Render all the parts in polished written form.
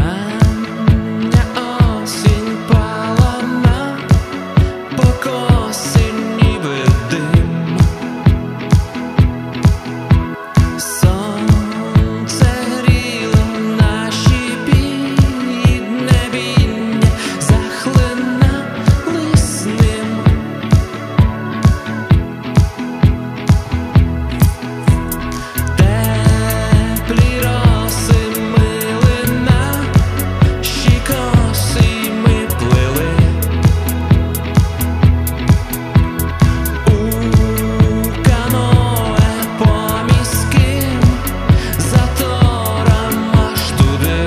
Рання осінь пала на покоси, ніби дим. Сонце гріло наші піднебіння, захлинали з ним. Теплі роси мили наші коси, й ми плили у каное по міським заторам аж туди.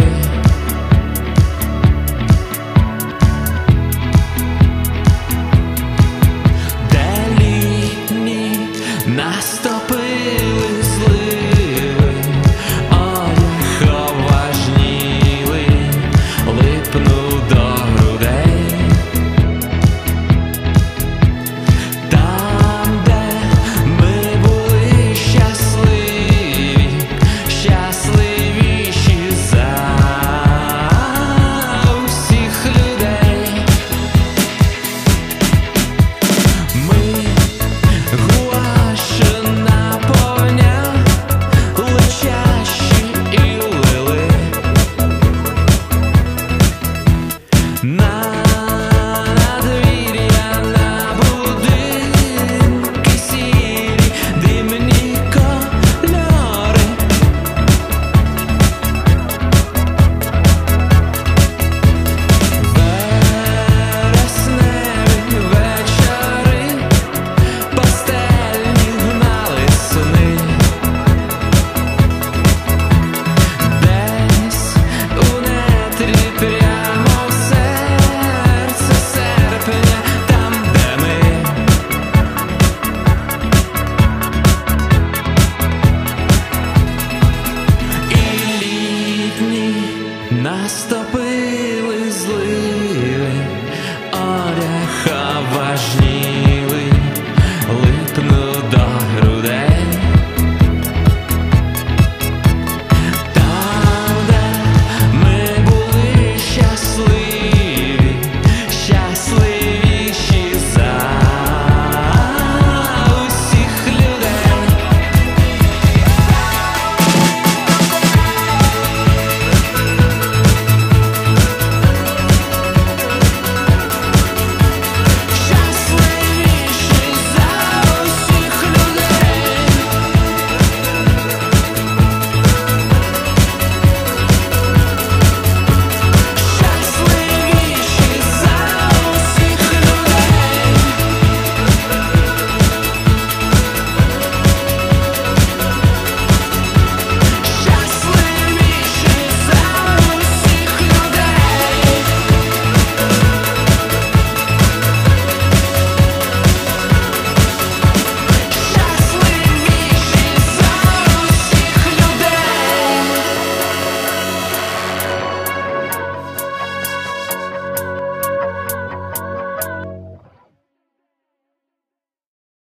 Де літні наступили зливи, одяг оважнілий липнув до грудей. Там, де ми були щасливі, щасливіші за усіх людей. Ми гуаші на полях личащі і лили на надвір'я, на будинки сірі, димні кольори. Вересневі вечори пастельні гнали сни. Десь у нетрі прямо в серце серпня, там, де ми. І літні наступили зливи,